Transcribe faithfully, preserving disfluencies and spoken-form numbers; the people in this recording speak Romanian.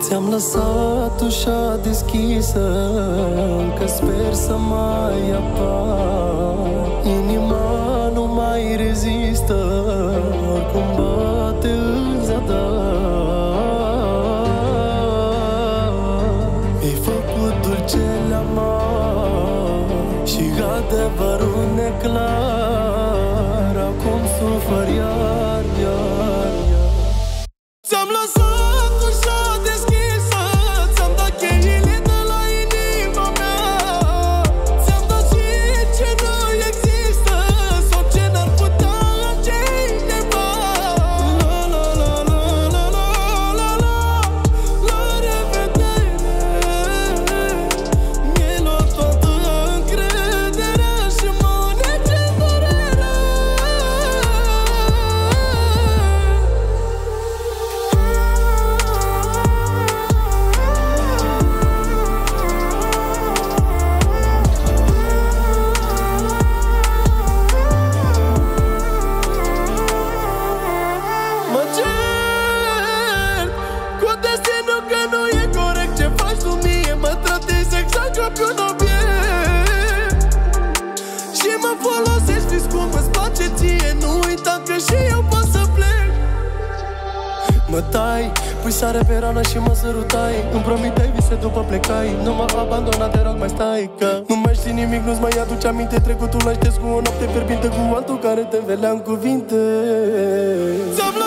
Ți-am lăsat ușa deschisă, că sper să mai apar. Inima nu mai rezistă, oricum bate în zadar. Mi-ai făcut dulcele amar și adevărul neclar. Acum sufăr iar, iar, iar. Ți-am lăsat ușa deschisă, ți-am dat cheile de la inima mea. Ți-am dat și ce nu există sau ce n-ar putea altcineva. La la la la la la la la, la revedere. Mi-ai luat toată încrederea și mă nege durerea. Mă cer cu destinul că nu e corect ce faci tu mie. Mă tratezi exact ca pe un obiect și mă folosești, știți cum îți place ție. Nu uita că și eu pot să plec. Mă tai, pui sare pe rană și mă sărutai. Îmi promiteai vise după plecai. Nu m-a abandonat, te rog mai stai, că nu mai știi nimic, nu-ți mai aduce aminte. Trecutul l-aștept cu o noapte fierbinte, cu altul care te învelea în cuvinte. Ți-am